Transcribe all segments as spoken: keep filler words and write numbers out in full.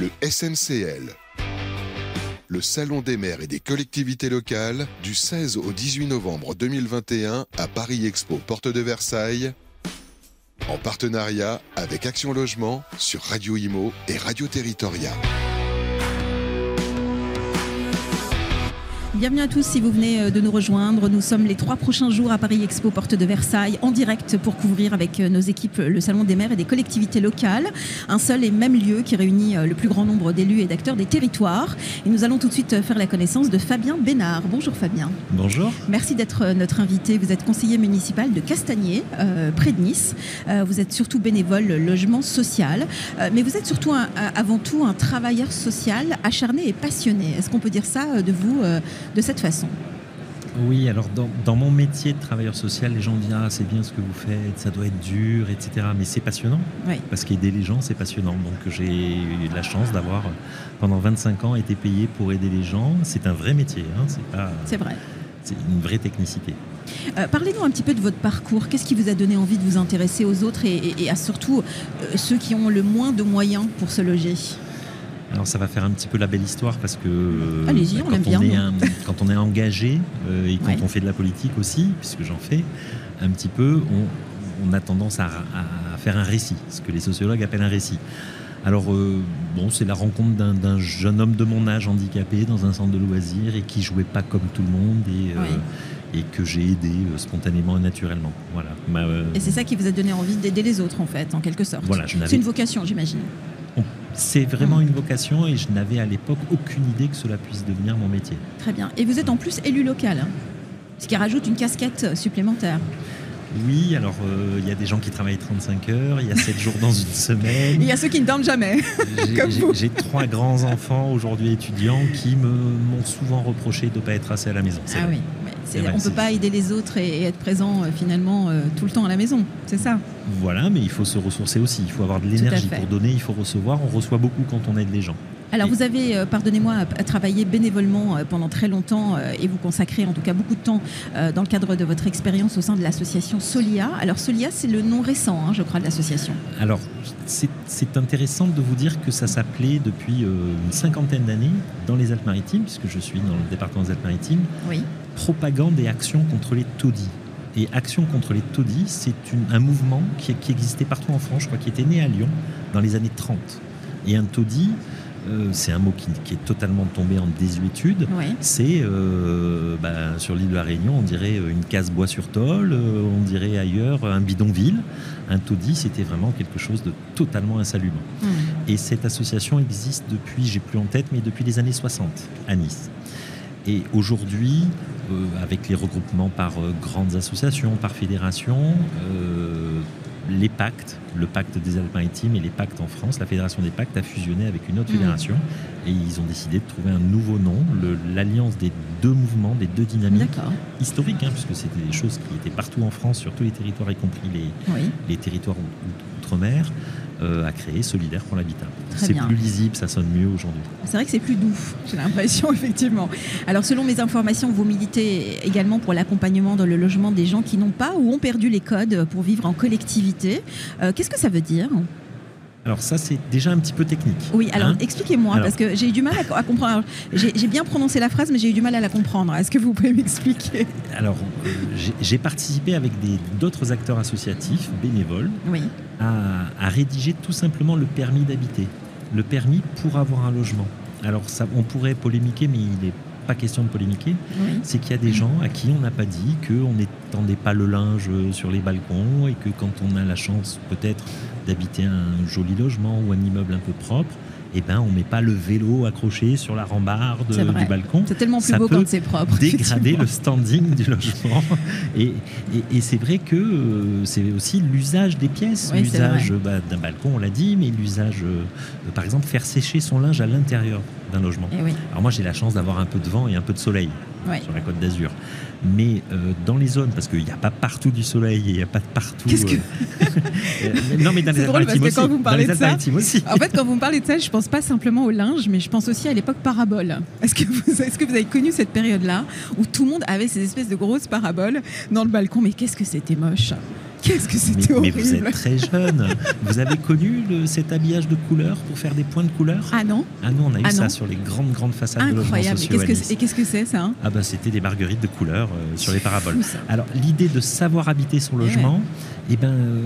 le S N C L. Le Salon des maires et des collectivités locales du seize au dix-huit novembre deux mille vingt et un à Paris Expo, porte de Versailles, en partenariat avec Action Logement sur Radio Imo et Radio Territoria. Bienvenue à tous si vous venez de nous rejoindre. Nous sommes les trois prochains jours à Paris Expo, porte de Versailles, en direct pour couvrir avec nos équipes le Salon des maires et des collectivités locales. Un seul et même lieu qui réunit le plus grand nombre d'élus et d'acteurs des territoires. Et nous allons tout de suite faire la connaissance de Fabien Bénard. Bonjour Fabien. Bonjour. Merci d'être notre invité. Vous êtes conseiller municipal de Castagnier, euh, près de Nice. Euh, vous êtes surtout bénévole logement social. Euh, mais vous êtes surtout, un, avant tout, un travailleur social acharné et passionné. Est-ce qu'on peut dire ça de vous euh, de cette façon? Oui, alors dans, dans mon métier de travailleur social, les gens disent « Ah, c'est bien ce que vous faites, ça doit être dur, et cetera » Mais c'est passionnant, oui. Parce qu'aider les gens, c'est passionnant. Donc j'ai eu la chance d'avoir, pendant vingt-cinq ans, été payé pour aider les gens. C'est un vrai métier, hein, c'est pas... C'est vrai. C'est une vraie technicité. Euh, parlez-nous un petit peu de votre parcours. Qu'est-ce qui vous a donné envie de vous intéresser aux autres et, et, et à surtout euh, ceux qui ont le moins de moyens pour se loger? Alors ça va faire un petit peu la belle histoire parce que Allez-y, bah, on aime quand, on bien, est un, quand on est engagé euh, et quand ouais. on fait de la politique aussi, puisque j'en fais un petit peu, on, on a tendance à, à faire un récit, ce que les sociologues appellent un récit. Alors euh, bon, c'est la rencontre d'un, d'un jeune homme de mon âge handicapé dans un centre de loisirs et qui jouait pas comme tout le monde et, euh, oui. et que j'ai aidé euh, spontanément et naturellement. Voilà. Bah, euh, et c'est ça qui vous a donné envie d'aider les autres en fait, en quelque sorte. Voilà, je n'avais... C'est une vocation, j'imagine. C'est vraiment une vocation et je n'avais à l'époque aucune idée que cela puisse devenir mon métier. Très bien. Et vous êtes en plus élu local, hein, ce qui rajoute une casquette supplémentaire. Oui, alors il euh, y a des gens qui travaillent trente-cinq heures, il y a sept jours dans une semaine. Il y a ceux qui ne dorment jamais, j'ai, comme j'ai, vous. J'ai trois grands-enfants aujourd'hui étudiants qui me, m'ont souvent reproché de ne pas être assez à la maison. C'est ah vrai. oui, ouais. c'est, vrai, on ne peut pas aider les autres et, et être présent euh, finalement euh, tout le temps à la maison, c'est ça? Voilà, mais il faut se ressourcer aussi, il faut avoir de l'énergie pour donner, il faut recevoir. On reçoit beaucoup quand on aide les gens. Alors vous avez, euh, pardonnez-moi, à, à travailler bénévolement euh, pendant très longtemps euh, et vous consacrez en tout cas beaucoup de temps euh, dans le cadre de votre expérience au sein de l'association Solia. Alors Solia, c'est le nom récent, hein, je crois, de l'association. Alors c'est, c'est intéressant de vous dire que ça s'appelait depuis euh, une cinquantaine d'années dans les Alpes-Maritimes, puisque je suis dans le département des Alpes-Maritimes, oui. Propagande et action contre les taudis. Et Action contre les taudis, c'est une, un mouvement qui, qui existait partout en France, je crois, qui était né à Lyon dans les années trente. Et un taudis, euh, c'est un mot qui, qui est totalement tombé en désuétude. Oui. C'est, euh, bah, sur l'île de la Réunion, on dirait une case bois sur tôle, euh, on dirait ailleurs un bidonville. Un taudis, c'était vraiment quelque chose de totalement insalubre. Mmh. Et cette association existe depuis, j'ai plus en tête, mais depuis les années soixante à Nice. Et aujourd'hui, euh, avec les regroupements par euh, grandes associations, par fédérations, euh, les pactes, le pacte des Alpes-Maritimes et les pactes en France, la fédération des pactes a fusionné avec une autre mmh. fédération et ils ont décidé de trouver un nouveau nom, le, l'alliance des deux mouvements, des deux dynamiques D'accord. historiques, hein, puisque c'était des choses qui étaient partout en France, sur tous les territoires, y compris les, oui. les territoires outre-mer. Euh, à créer Solidaire pour l'habitat. Très c'est bien. plus lisible, ça sonne mieux aujourd'hui. C'est vrai que c'est plus doux, j'ai l'impression, effectivement. Alors, selon mes informations, vous militez également pour l'accompagnement dans le logement des gens qui n'ont pas ou ont perdu les codes pour vivre en collectivité. Euh, qu'est-ce que ça veut dire ? Alors ça, c'est déjà un petit peu technique. Oui, alors hein expliquez-moi, alors, parce que j'ai eu du mal à, à comprendre. Alors, j'ai, j'ai bien prononcé la phrase, mais j'ai eu du mal à la comprendre. Est-ce que vous pouvez m'expliquer ? Alors, euh, j'ai, j'ai participé avec des, d'autres acteurs associatifs, bénévoles, oui. à, à rédiger tout simplement le permis d'habiter. Le permis pour avoir un logement. Alors, ça, on pourrait polémiquer, mais il n'est pas question de polémiquer. Oui. C'est qu'il y a des gens à qui on n'a pas dit qu'on n'étendait pas le linge sur les balcons et que quand on a la chance, peut-être, d'habiter un joli logement ou un immeuble un peu propre, eh ben, on ne met pas le vélo accroché sur la rambarde du balcon. C'est tellement plus ça beau peut quand c'est propre. Dégrader le standing du logement. Et, et, et c'est vrai que euh, c'est aussi l'usage des pièces. Oui, l'usage bah, d'un balcon, on l'a dit, mais l'usage, euh, par exemple, faire sécher son linge à l'intérieur d'un logement. Oui. Alors moi, j'ai la chance d'avoir un peu de vent et un peu de soleil oui. sur la Côte d'Azur. Mais euh, dans les zones, parce qu'il n'y a pas partout du soleil et il n'y a pas partout... Qu'est-ce que... euh, non, mais dans c'est les drôle parce que aussi, quand vous me parlez de ça, aussi. en fait, quand vous me parlez de ça, je pense pas simplement au linge, mais je pense aussi à l'époque parabole. Est-ce que vous, est-ce que vous avez connu cette période-là où tout le monde avait ces espèces de grosses paraboles dans le balcon ? Mais qu'est-ce que c'était moche. Qu'est-ce que c'était mais, horrible. Mais vous êtes très jeune. Vous avez connu le, cet habillage de couleurs pour faire des points de couleur? Ah non. Ah non, on a eu ah ça non. sur les grandes, grandes façades Incroyable. de logements sociaux. Et qu'est-ce que, et qu'est-ce que c'est ça hein? Ah bah c'était des marguerites de couleurs euh, sur les paraboles. Fou, ça. Alors l'idée de savoir habiter son logement, eh, ouais. eh ben... Euh,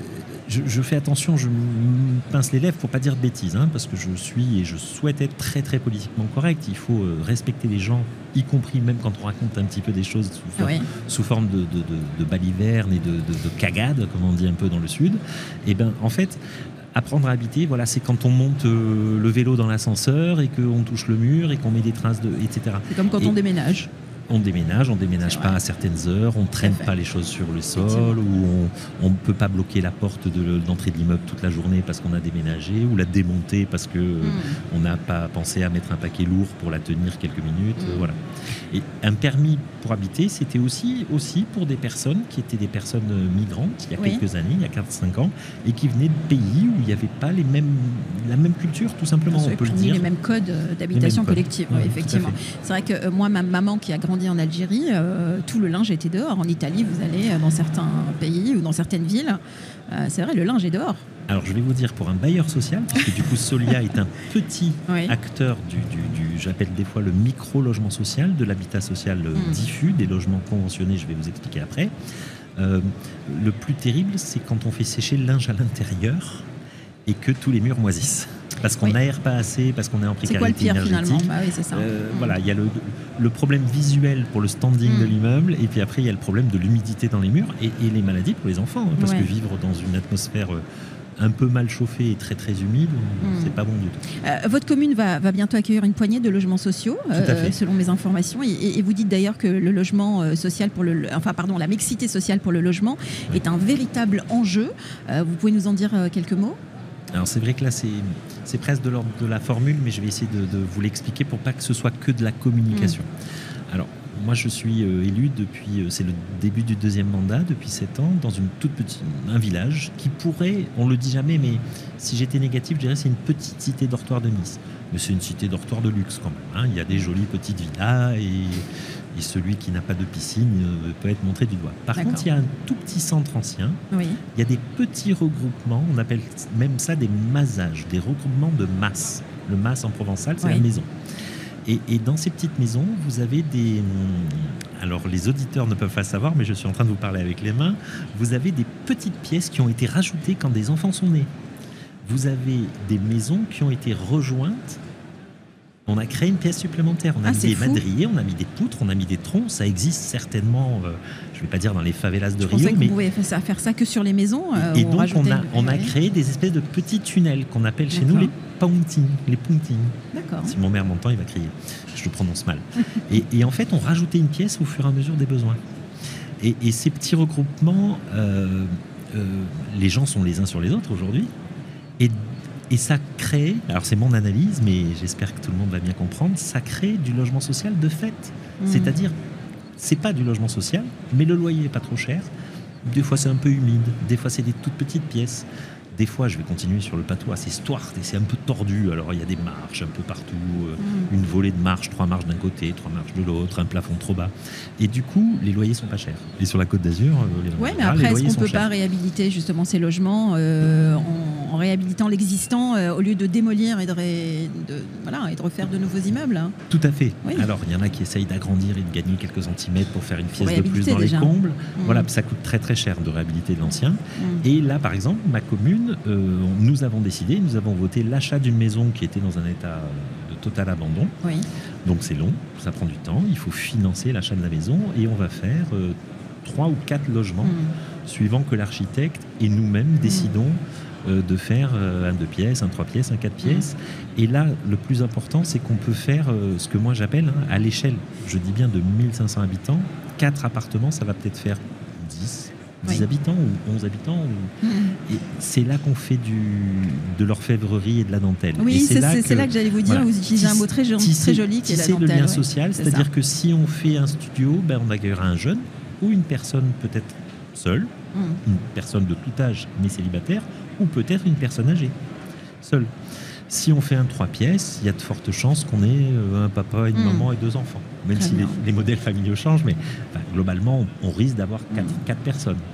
Je, je fais attention, je me pince les lèvres pour pas dire de bêtises, hein, parce que je suis et je souhaite être très très politiquement correct. Il faut euh, respecter les gens, y compris même quand on raconte un petit peu des choses sous, for- oui. sous forme de, de, de, de balivernes et de, de, de cagades, comme on dit un peu dans le sud. Et ben en fait, apprendre à habiter, voilà, c'est quand on monte euh, le vélo dans l'ascenseur et qu'on touche le mur et qu'on met des traces de, et cetera. C'est comme quand et, on déménage. On déménage, on déménage pas à certaines heures, on traîne pas les choses sur le sol, ou on ne peut pas bloquer la porte de l'entrée de l'immeuble toute la journée parce qu'on a déménagé, ou la démonter parce que mm. on n'a pas pensé à mettre un paquet lourd pour la tenir quelques minutes, mm. voilà. Et un permis pour habiter, c'était aussi, aussi pour des personnes qui étaient des personnes migrantes il y a oui. quelques années, il y a quatre cinq ans, et qui venaient de pays où il n'y avait pas les mêmes, la même culture, tout simplement, on peut le dire. Les mêmes codes d'habitation collective, codes. Oui, Ouais, effectivement. C'est vrai que euh, moi, ma maman qui a grandi en Algérie, euh, tout le linge était dehors. En Italie, vous allez dans certains pays ou dans certaines villes, euh, c'est vrai, le linge est dehors. Alors je vais vous dire, pour un bailleur social, parce que du coup Solia est un petit oui. acteur du, du, du, j'appelle des fois le micro-logement social, de l'habitat social mmh. diffus, des logements conventionnés, je vais vous expliquer après. Euh, le plus terrible, c'est quand on fait sécher le linge à l'intérieur et que tous les murs moisissent. Parce qu'on n'aère oui. pas assez, parce qu'on est en précarité énergétique. C'est quoi le pire, énergétique. Finalement bah oui, c'est ça. Euh, mmh. Voilà, il y a le, le problème visuel pour le standing mmh. de l'immeuble, et puis après il y a le problème de l'humidité dans les murs et, et les maladies pour les enfants, hein, parce ouais. que vivre dans une atmosphère un peu mal chauffée et très très humide, mmh. c'est pas bon du tout. Euh, votre commune va, va bientôt accueillir une poignée de logements sociaux, euh, selon mes informations, et, et vous dites d'ailleurs que le logement social pour le, enfin pardon, la mixité sociale pour le logement ouais. est un véritable enjeu. Euh, vous pouvez nous en dire quelques mots? Alors c'est vrai que là c'est, c'est presque de l'ordre de la formule, mais je vais essayer de, de vous l'expliquer pour pas que ce soit que de la communication. Mmh. Alors moi je suis euh, élu depuis, euh, c'est le début du deuxième mandat, depuis sept ans, dans une toute petite, un village qui pourrait, on le dit jamais, mais si j'étais négatif, je dirais c'est une petite cité dortoir de Nice. Mais c'est une cité dortoir de luxe quand même, hein. Il y a des jolies petites villas et, et celui qui n'a pas de piscine euh, peut être montré du doigt. Par D'accord. contre, il y a un tout petit centre ancien, oui. il y a des petits regroupements, on appelle même ça des masages, des regroupements de masses. Le mas en provençal, c'est oui. la maison. Et, et dans ces petites maisons, vous avez des... Alors, les auditeurs ne peuvent pas savoir, mais je suis en train de vous parler avec les mains. Vous avez des petites pièces qui ont été rajoutées quand des enfants sont nés. Vous avez des maisons qui ont été rejointes. On a créé une pièce supplémentaire. On a ah, mis des fou. madriers, on a mis des poutres, on a mis des troncs. Ça existe certainement, euh, je ne vais pas dire dans les favelas de je Rio. Je pensais que mais... vous pouviez faire ça que sur les maisons. Euh, et donc, on a, on a créé des espèces de petits tunnels qu'on appelle chez D'accord. nous les pontings. Les pontings. D'accord. Si mon maire m'entend, il va crier. Je le prononce mal. et, et en fait, on rajoutait une pièce au fur et à mesure des besoins. Et, et ces petits regroupements, euh, euh, les gens sont les uns sur les autres aujourd'hui. Et, et ça crée, alors c'est mon analyse, mais j'espère que tout le monde va bien comprendre, ça crée du logement social de fait. Mmh. C'est-à-dire, c'est pas du logement social, mais le loyer est pas trop cher. Des fois c'est un peu humide, des fois c'est des toutes petites pièces. Des fois, je vais continuer sur le patois, c'est Stuart et c'est un peu tordu. Alors, il y a des marches un peu partout, euh, mmh. une volée de marches, trois marches d'un côté, trois marches de l'autre, un plafond trop bas. Et du coup, les loyers sont pas chers. Et sur la Côte d'Azur, euh, oui, mais après, est-ce qu'on ne peut chers. pas réhabiliter justement ces logements euh, en, en réhabilitant l'existant euh, au lieu de démolir et de, ré, de, voilà, et de refaire de nouveaux immeubles hein. Tout à fait. Oui. Alors, il y en a qui essayent d'agrandir et de gagner quelques centimètres pour faire une pièce de plus dans déjà. les combles. Mmh. Voilà, ça coûte très très cher de réhabiliter de l'ancien. Mmh. Et là, par exemple, ma commune, Euh, nous avons décidé, nous avons voté l'achat d'une maison qui était dans un état de total abandon. Oui. Donc c'est long, ça prend du temps, il faut financer l'achat de la maison et on va faire euh, trois ou quatre logements mmh. suivant que l'architecte et nous-mêmes mmh. décidons euh, de faire euh, un deux pièces, un trois pièces, un quatre pièces. Mmh. Et là, le plus important, c'est qu'on peut faire euh, ce que moi j'appelle hein, à l'échelle, je dis bien de mille cinq cents habitants, quatre appartements, ça va peut-être faire dix. dix oui. habitants ou onze habitants. Ou... Mmh. Et c'est là qu'on fait du, de l'orfèvrerie et de la dentelle. Oui, et c'est, c'est, là, c'est que, là que j'allais vous dire, voilà, vous utilisez un mot très, très joli qui est la dentelle. C'est le lien ouais. social, c'est c'est-à-dire ça. que si on fait un studio, ben on accueillera un jeune ou une personne peut-être seule, mmh. une personne de tout âge mais célibataire, ou peut-être une personne âgée, seule. Si on fait un trois pièces, il y a de fortes chances qu'on ait un papa, une mmh. maman et deux enfants. Même Très si les, les modèles familiaux changent, mais enfin, globalement, on, on risque d'avoir quatre, mmh. quatre personnes.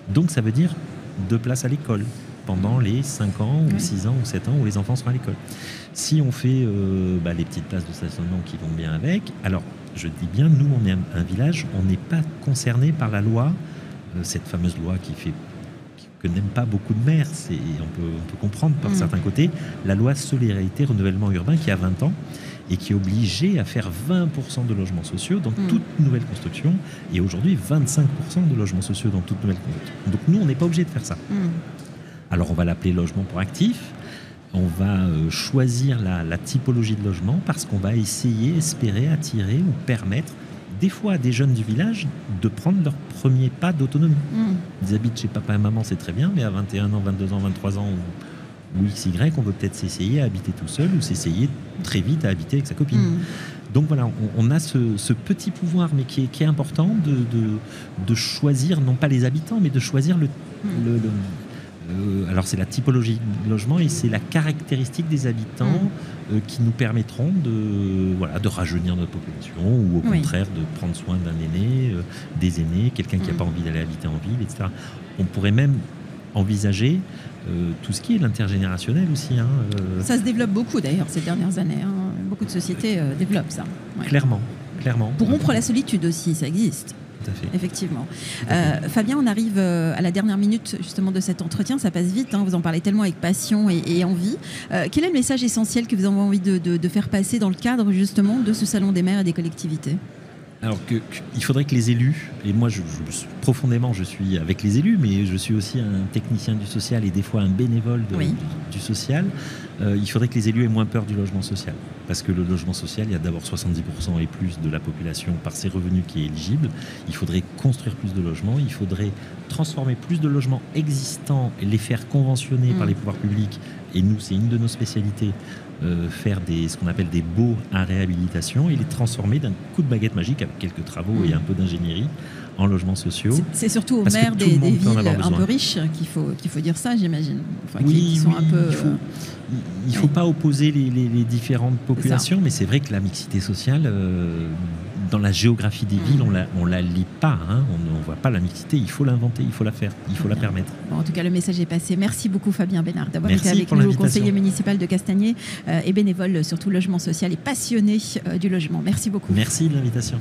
Donc ça veut dire deux places à l'école pendant les cinq ans ou oui. six ans ou sept ans où les enfants seront à l'école. Si on fait euh, bah, les petites places de stationnement qui vont bien avec, alors je dis bien, nous on est un, un village, on n'est pas concerné par la loi, euh, cette fameuse loi qui fait que n'aiment pas beaucoup de maires, c'est, on, peut, on peut comprendre par mmh. certains côtés, la loi Solidarité Renouvellement Urbain qui a vingt ans et qui est obligée à faire vingt pour cent de logements sociaux dans mmh. toute nouvelle construction et aujourd'hui vingt-cinq pour cent de logements sociaux dans toute nouvelle construction. Donc nous, on n'est pas obligé de faire ça. Mmh. Alors on va l'appeler logement pour actifs, on va euh, choisir la, la typologie de logement parce qu'on va essayer, espérer, attirer ou permettre des fois à des jeunes du village de prendre leur premier pas d'autonomie. Mmh. Ils habitent chez papa et maman, c'est très bien, mais à vingt et un ans, vingt-deux ans, vingt-trois ans ou, ou X Y, on veut peut-être s'essayer à habiter tout seul ou s'essayer très vite à habiter avec sa copine. Mmh. Donc voilà, on, on a ce, ce petit pouvoir, mais qui est, qui est important de, de, de choisir, non pas les habitants, mais de choisir le... Mmh. le, le Euh, alors c'est la typologie de logement et c'est la caractéristique des habitants mmh. euh, qui nous permettront de, voilà, de rajeunir notre population ou au oui. contraire de prendre soin d'un aîné, euh, des aînés, quelqu'un qui n'a mmh. pas envie d'aller habiter en ville, et cetera. On pourrait même envisager euh, tout ce qui est l'intergénérationnel aussi. Hein, euh... Ça se développe beaucoup d'ailleurs ces dernières années. Hein. Beaucoup de sociétés euh, développent ça. Ouais. Clairement, clairement. Pour rompre la solitude aussi, ça existe. Tout à fait. Effectivement. Euh, Fabien, on arrive à la dernière minute justement de cet entretien. Ça passe vite, hein, vous en parlez tellement avec passion et, et envie. Euh, quel est le message essentiel que vous avez envie de, de, de faire passer dans le cadre justement de ce Salon des maires et des collectivités ? Alors que, que, il faudrait que les élus, et moi je, je, profondément je suis avec les élus, mais je suis aussi un technicien du social et des fois un bénévole de, oui. du, du social, euh, il faudrait que les élus aient moins peur du logement social. Parce que le logement social, il y a d'abord soixante-dix pour cent et plus de la population par ses revenus qui est éligible. Il faudrait construire plus de logements, il faudrait transformer plus de logements existants et les faire conventionner mmh. par les pouvoirs publics. Et nous, c'est une de nos spécialités. Euh, faire des, ce qu'on appelle des baux à réhabilitation et les transformer d'un coup de baguette magique avec quelques travaux mmh. et un peu d'ingénierie en logements sociaux. C'est, c'est surtout aux maires des, des villes un peu riches qu'il faut, qu'il faut dire ça, j'imagine. Enfin, oui, qui, qui sont oui, un peu, il faut, il faut oui. pas opposer les, les, les différentes populations, mais c'est vrai que la mixité sociale, euh, dans la géographie des mmh. villes, on la, on la lit pas. Hein, on ne voit pas la mixité, il faut l'inventer, il faut la faire, il faut Bien. la permettre. Bon, en tout cas, le message est passé. Merci beaucoup Fabien Bénard d'avoir Merci été avec nous, conseiller municipal de Castagnier euh, et bénévole sur tout le logement social et passionné euh, du logement. Merci beaucoup. Merci de l'invitation.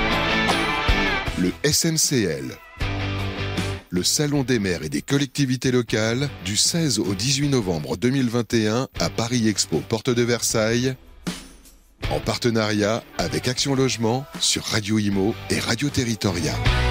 Le S M C L, le Salon des maires et des collectivités locales, du seize au dix-huit novembre deux mille vingt et un à Paris Expo, porte de Versailles, en partenariat avec Action Logement sur Radio Imo et Radio Territoria.